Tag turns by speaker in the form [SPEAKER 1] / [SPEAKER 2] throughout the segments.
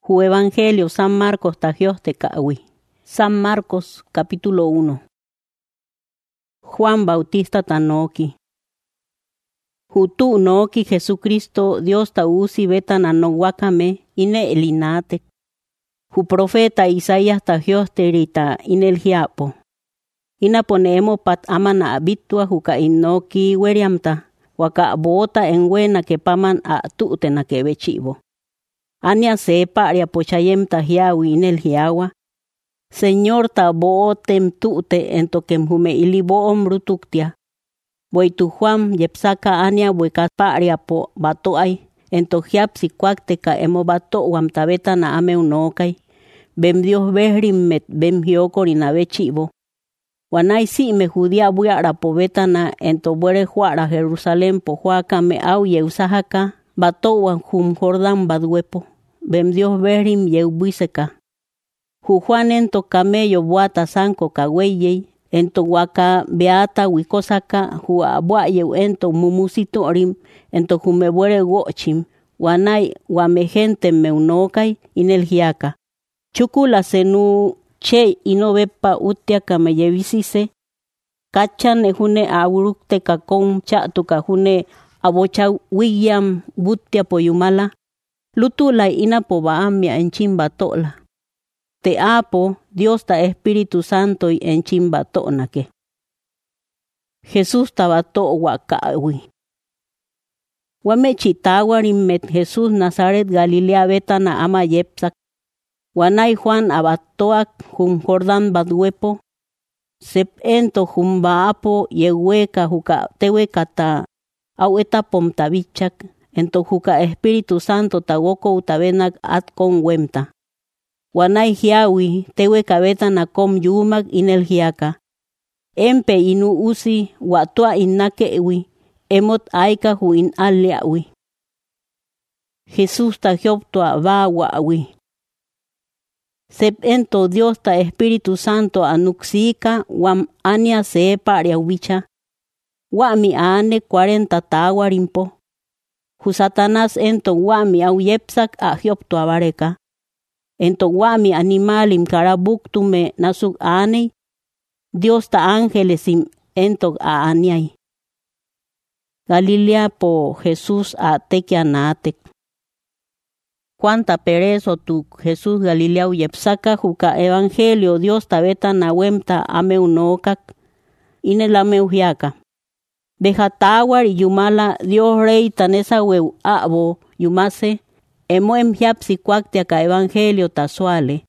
[SPEAKER 1] Ju Evangelio San Marcos tajioste ka'wi. San Marcos capítulo 1. Juan Bautista tanoki. Jutu noki Jesucristo Dios tausi betan anowakame ine elinate. Ju profeta Isaías tajioste rita inel hiapo. Ina ponemo pat amana abitua juka inoki weriamta. Waka bota en buena que paman a tutena que bechivo. Ania sepa aria pochayem tahiawi inel hiawa. Señor ta bootem tute en tokem hume iliboom rutuktia. Boitu Juan yepsaka ania buekapa aria po batoay. En tohiap sikwakte ka emo bato wam tabeta na ame unokai. Bem Dios behrim met bem hioko rinabe chivo. Wanay si me judia buiara po betana en tobuere juara Jerusalén po juaca me au yeusahaka. Bato wan hum Jordan badwepo. Bem Dios behrim yeubuiseka. Ju Juan ento camello buata sanko kaweyey. Ento waka beata wikosaka ju abua yeu ento mumusito rim. Ento jumebuere gochim. Wanay wame gente meunokai inel hiaka. Chukula senu che ino bepa utia kame yevisise. Kachan ejune aurukte kakon chatu kahune abocha William butia poyumala. Lutula ina po baamia en chimbatola. Te apo Dios ta Espíritu Santo y en chimbatona que. Jesús tabato wakawi. Wame chitawarim met Jesús Nazaret Galilea betana ama yepsak. Wanay Juan abatoak hum Jordan badwepo. Sep ento hum baapo yehueka juka tewekata. Au eta pomtabichak. Ento juka Espíritu Santo tawoko utabenak at con wemta. Wanay hiawi teweka betana kom yumak inel hiaka. Empe inu usi watua innakewi. Emot aika hu in aliawi. Jesús ta hioptua va wawi. Sep ento Dios ta Espíritu Santo anuxika wam ania sepa ariawicha. Wami ane 40 tawarimpo. Ju Satanás ento wami au yepsak a hioptua vareka. Ento wami animalim karabuktume nasuk ane. Dios ta ángeles ento a aniay. Galilea po Jesús a tekianatek. Cuanta perezo tu Jesús Galilea yepsaka juka evangelio Dios tabeta nawemta ameunokak. Inelameuhiaka. Bejatawar y yumala Dios rey tanesa weu abo yumase. Emoem hiapsi cuactiaca evangelio tasuale.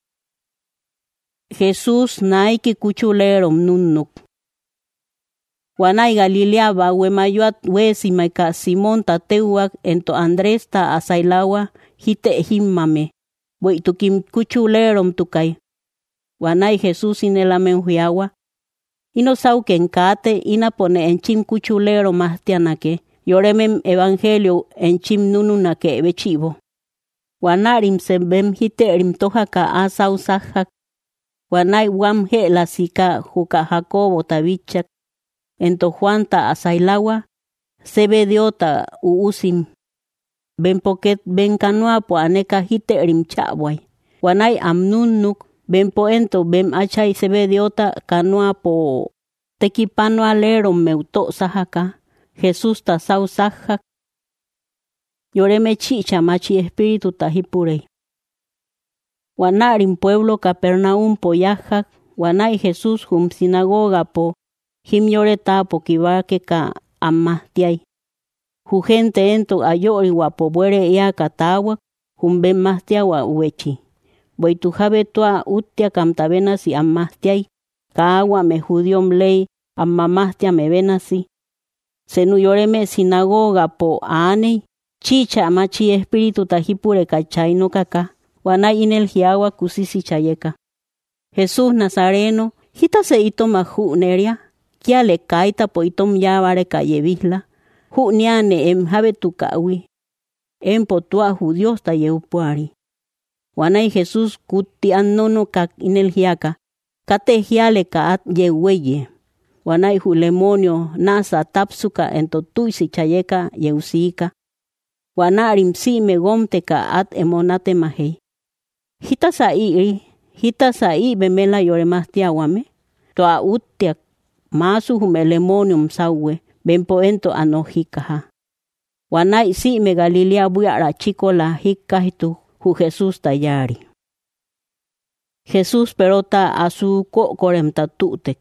[SPEAKER 1] Jesús naiki kuchulerom nunnuk. Wanay Galilea ba wemayuat wesimaika Simón tateuak ento Andrés ta asailawa hite himmame. Boitukim kuchulerom tukay. Wanay Jesús inelamen huiawa. Ino sauken kate ina pone en chim kuchulero mahtianake. Yoremem evangelio en chim nununake bechivo. Wanarim sebem hiterim tohaka asau sahak. Wanay wam he la sika juka Jacobo tabichak. Ento Juan ta asailawa. Sebe diota uusim. Ben poket ben kanua po aneka hiterim chabway. Wanay amnunuk. Ben po ento ben achay sebe diota kanua po. Tekipano alero meuto sahaka. Jesús ta sau sahak. Yoreme chicha machi espíritu tahipurei. Wanarim pueblo Capernaum po yahak. Wanay Jesús hum sinagoga po. Him yoreta po kibake ka amahtiay. Ju gente ento ayori wapo buere ia katawa. Hum ben mahtiawa uechi. Boitu jabetua utia kamtabena si amahtiay. Kawa me judiom ley amamahtia me venasi. Senu yoreme sinagoga po anei. Chicha machi espíritu tajipure kachaino kaka. Wanay inel hiawa kusisi chayeka. Jesús Nazareno. Hita se ito maju neria. Kia le kaita po itom yavare kayevihla. Hu niane em jabetu kawi. Em potua judios ta yeupuari. Wanay Jesús kuti annono kak inel hiaka. Kate hiale kaat yeweye. Wanay julemonio nasa tapsuka ento tuisi chayeka yeusika. Wanarim si me gomte kaat emonate mahei. hita sa'i bemela yore más tiawame. Toa utiak masu humelemonium sawe benpoento anojikaha. Wanai si me Galilea buiara chico la hikahitu hu Jesús tayari. Jesús perota asu ko korem tatutek.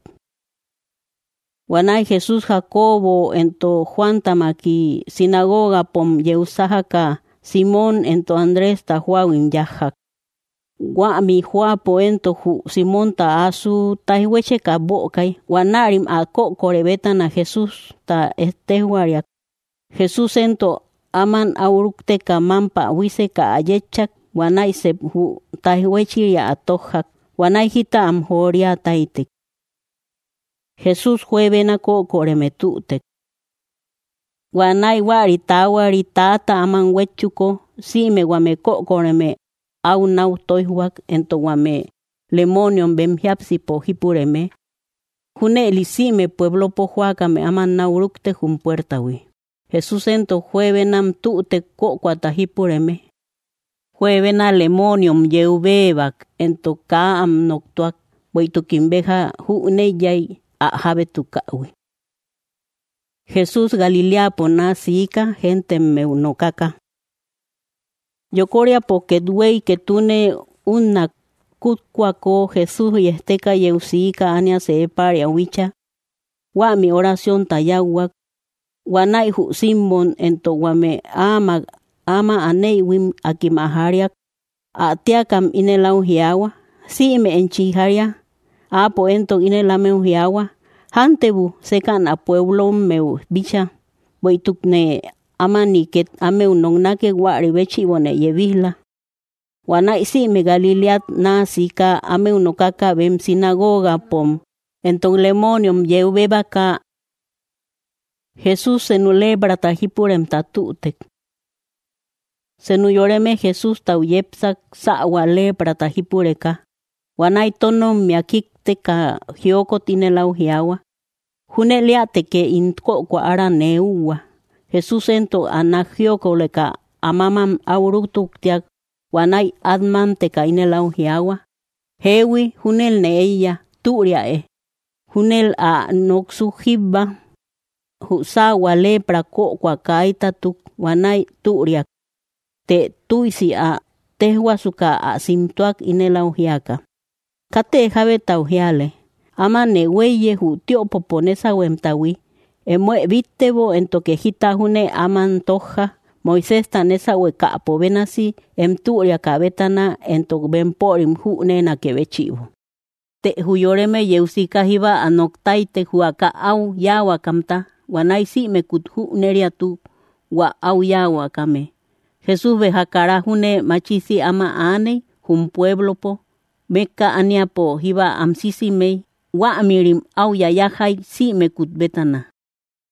[SPEAKER 1] Wanai Jesús Jacobo ento Juan tamaki sinagoga pom yeusahaka Simón ento Andrés ta Juawin yahak. Guami Juapo ento hu Simón ta asu tahiweche ka bokai wanarim a ko korebetan a Jesús ta estehuariak. Jesús ento aman aurukte ka mampa wise ka ayechak wanai sep hu tahiwechiria atohak wanai hita amhoria taitek. Jesús juevena ko koremetutek. Wanai wari tata aman wechuko si me wame ko koreme au nau toihuak ento wame lemonion bemhiapsi po hipureme. June elisime pueblo po huacame aman naurukte jun puertawi. Jesús ento juevenam tu'te ko kuatahipureme. Juevena lemonium yeubebak ento kaam noktuak boitukimbeja juneyay a jabetukawi. Jesús Galilea pona sika gente meunokaka. Yokoria pokedwei que tune una kutkuako Jesús y esteka yeusika ania se paria wicha. Wa mi oración tayawak. Wanai hu Simon ento wame ama aneiwim akimahariak. Atiakam inelau hiawa. Si me enchiharia. Apo ento inelameu hiawa. Hantebu sekan a pueblo meu bicha. Boitukne amani ket ameu nongnake wari bechi wone yevihla. Wanai si me Galileat na sika ameu nokaka bem sinagoga pom. Enton lemonium yeubebaka. Jesús senule bratahipurem tatutek. Senuyoreme Jesús tauyepsak sa'wale bratahipureka. Wanai tono miakikte ka hioko tinelau hiawa. Juneliate ke intko kwa ara neuwa. Jesús ento anahioko leka amamam aurutuktiak. Wanai adman te ka inelau hiawa. Hewi junel neeya turia e. Junel a noksu hibba. Husawa lepra ko kwa kaita tuk wanai turiak. Te tuisi a tehwa suka a simtuak inelau hiaka. Kate jabe tauhiale. Ama neweye hu tio poponesa wemtawi. Emue vitebo ento que hita june aman toja. Moisés tanesa weka apovenasi emturia kabetana ento benporim june na kebechivo. Te huyoreme yeusika hiba anoktaite huaka au yawa kamta. Wanai si me kuthu neriatu wa au yawa kame. Jesús bejakara june machisi ama ane jun pueblo po. Meka ania po hiba amsisi mei. Wa amirim au yayahai si me kutbetana.